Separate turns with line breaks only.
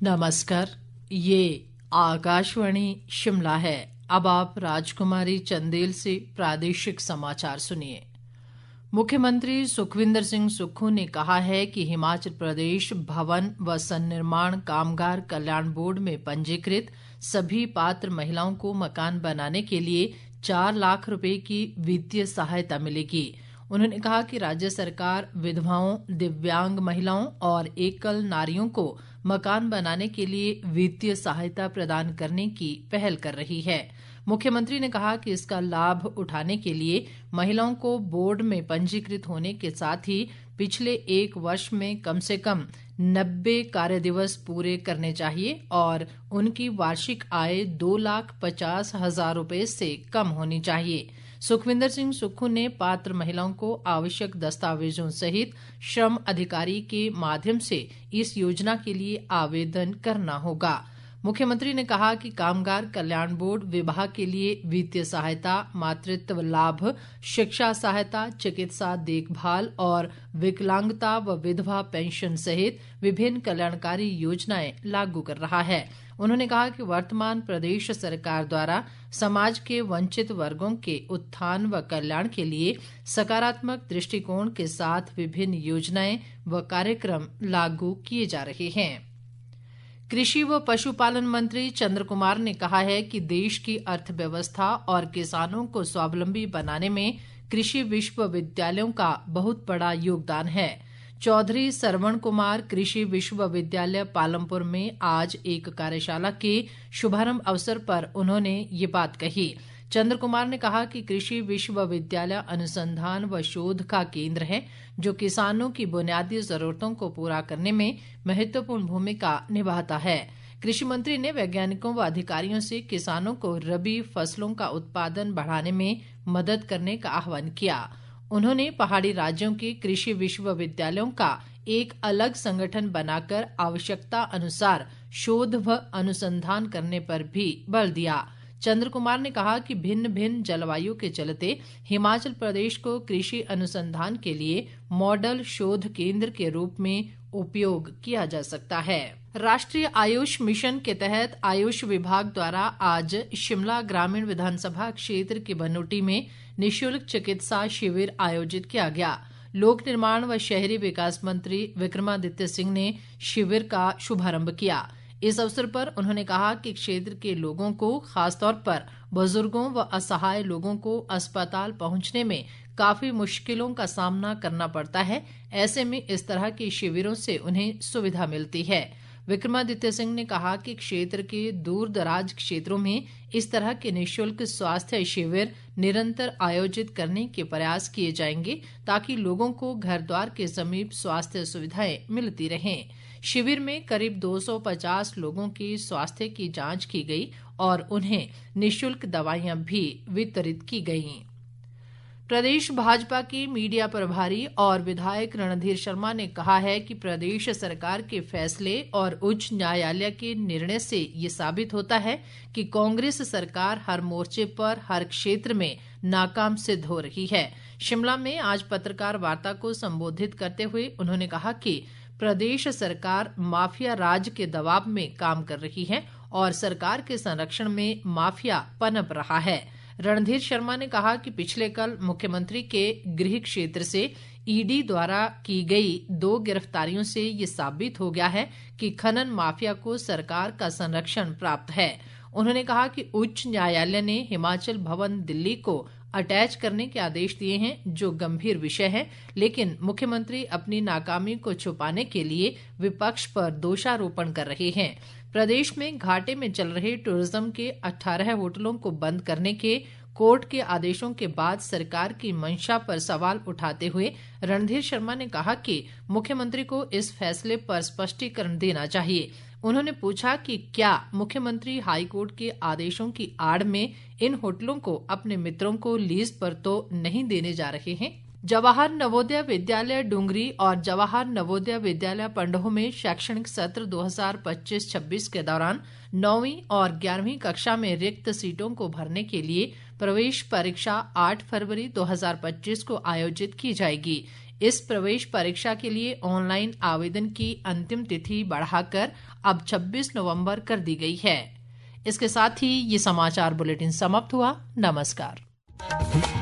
नमस्कार, ये आकाशवाणी शिमला है। अब आप राजकुमारी चंदेल से प्रादेशिक समाचार सुनिए। मुख्यमंत्री सुखविंदर सिंह सुक्खू ने कहा है कि हिमाचल प्रदेश भवन व सन्निर्माण कामगार कल्याण बोर्ड में पंजीकृत सभी पात्र महिलाओं को मकान बनाने के लिए 4 लाख रुपए की वित्तीय सहायता मिलेगी। उन्होंने कहा कि राज्य सरकार विधवाओं, दिव्यांग महिलाओं और एकल नारियों को मकान बनाने के लिए वित्तीय सहायता प्रदान करने की पहल कर रही है। मुख्यमंत्री ने कहा कि इसका लाभ उठाने के लिए महिलाओं को बोर्ड में पंजीकृत होने के साथ ही पिछले 1 वर्ष में कम से कम 90 कार्य दिवस पूरे करने चाहिए और उनकी वार्षिक आय 2,50,000 रुपए से कम होनी चाहिए। सुखविंदर सिंह सुक्खू ने पात्र महिलाओं को आवश्यक दस्तावेजों सहित श्रम अधिकारी के माध्यम से इस योजना के लिए आवेदन करना होगा। मुख्यमंत्री ने कहा कि कामगार कल्याण बोर्ड विभाग के लिए वित्तीय सहायता, मातृत्व लाभ, शिक्षा सहायता, चिकित्सा देखभाल और विकलांगता व विधवा पेंशन सहित विभिन्न कल्याणकारी योजनाएं लागू कर रहा है। उन्होंने कहा कि वर्तमान प्रदेश सरकार द्वारा समाज के वंचित वर्गों के उत्थान व कल्याण के लिए सकारात्मक दृष्टिकोण के साथ विभिन्न योजनाएं व कार्यक्रम लागू किए जा रहे हैं। कृषि व पशुपालन मंत्री चंद्र कुमार ने कहा है कि देश की अर्थव्यवस्था और किसानों को स्वावलंबी बनाने में कृषि विश्वविद्यालयों का बहुत बड़ा योगदान है। चौधरी सरवण कुमार कृषि विश्वविद्यालय पालमपुर में आज एक कार्यशाला के शुभारंभ अवसर पर उन्होंने ये बात कही। चंद्र कुमार ने कहा कि कृषि विश्वविद्यालय अनुसंधान व शोध का केंद्र है जो किसानों की बुनियादी जरूरतों को पूरा करने में महत्वपूर्ण भूमिका निभाता है। कृषि मंत्री ने वैज्ञानिकों व अधिकारियों से किसानों को रबी फसलों का उत्पादन बढ़ाने में मदद करने का आह्वान किया। उन्होंने पहाड़ी राज्यों के कृषि विश्वविद्यालयों का एक अलग संगठन बनाकर आवश्यकता अनुसार शोध व अनुसंधान करने पर भी बल दिया। चंद्र कुमार ने कहा कि भिन्न भिन्न जलवायु के चलते हिमाचल प्रदेश को कृषि अनुसंधान के लिए मॉडल शोध केंद्र के रूप में उपयोग किया जा सकता है। राष्ट्रीय आयुष मिशन के तहत आयुष विभाग द्वारा आज शिमला ग्रामीण विधानसभा क्षेत्र के बनूटी में निःशुल्क चिकित्सा शिविर आयोजित किया गया। लोक निर्माण व शहरी विकास मंत्री विक्रमादित्य सिंह ने शिविर का शुभारंभ किया। इस अवसर पर उन्होंने कहा कि क्षेत्र के लोगों को, खासतौर पर बुजुर्गों व असहाय लोगों को अस्पताल पहुंचने में काफी मुश्किलों का सामना करना पड़ता है। ऐसे में इस तरह के शिविरों से उन्हें सुविधा मिलती है। विक्रमादित्य सिंह ने कहा कि क्षेत्र के दूर दराज क्षेत्रों में इस तरह के निःशुल्क स्वास्थ्य शिविर निरंतर आयोजित करने के प्रयास किए जाएंगे ताकि लोगों को घर द्वार के समीप स्वास्थ्य सुविधाएं मिलती रहें। शिविर में करीब 250 लोगों की स्वास्थ्य की जांच की गई और उन्हें निःशुल्क दवाइयां भी वितरित की गईं। प्रदेश भाजपा के मीडिया प्रभारी और विधायक रणधीर शर्मा ने कहा है कि प्रदेश सरकार के फैसले और उच्च न्यायालय के निर्णय से ये साबित होता है कि कांग्रेस सरकार हर मोर्चे पर हर क्षेत्र में नाकाम सिद्ध हो रही है। शिमला में आज पत्रकार वार्ता को संबोधित करते हुए उन्होंने कहा कि प्रदेश सरकार माफिया राज के दबाव में काम कर रही है और सरकार के संरक्षण में माफिया पनप रहा है। रणधीर शर्मा ने कहा कि पिछले कल मुख्यमंत्री के गृह क्षेत्र से ईडी द्वारा की गई 2 गिरफ्तारियों से ये साबित हो गया है कि खनन माफिया को सरकार का संरक्षण प्राप्त है। उन्होंने कहा कि उच्च न्यायालय ने हिमाचल भवन दिल्ली को अटैच करने के आदेश दिए हैं जो गंभीर विषय है, लेकिन मुख्यमंत्री अपनी नाकामी को छुपाने के लिए विपक्ष पर दोषारोपण कर रहे हैं। प्रदेश में घाटे में चल रहे टूरिज्म के 18 होटलों को बंद करने के कोर्ट के आदेशों के बाद सरकार की मंशा पर सवाल उठाते हुए रणधीर शर्मा ने कहा कि मुख्यमंत्री को इस फैसले पर स्पष्टीकरण देना चाहिए। उन्होंने पूछा कि क्या मुख्यमंत्री हाईकोर्ट के आदेशों की आड़ में इन होटलों को अपने मित्रों को लीज पर तो नहीं देने जा रहे हैं। जवाहर नवोदय विद्यालय डुंगरी और जवाहर नवोदय विद्यालय पंडोह में शैक्षणिक सत्र 2025-26 के दौरान 9वीं और 11वीं कक्षा में रिक्त सीटों को भरने के लिए प्रवेश परीक्षा 8 फरवरी 2025 को आयोजित की जाएगी। इस प्रवेश परीक्षा के लिए ऑनलाइन आवेदन की अंतिम तिथि बढ़ाकर अब 26 नवंबर कर दी गई है। इसके साथ ही ये समाचार बुलेटिन समाप्त हुआ। नमस्कार।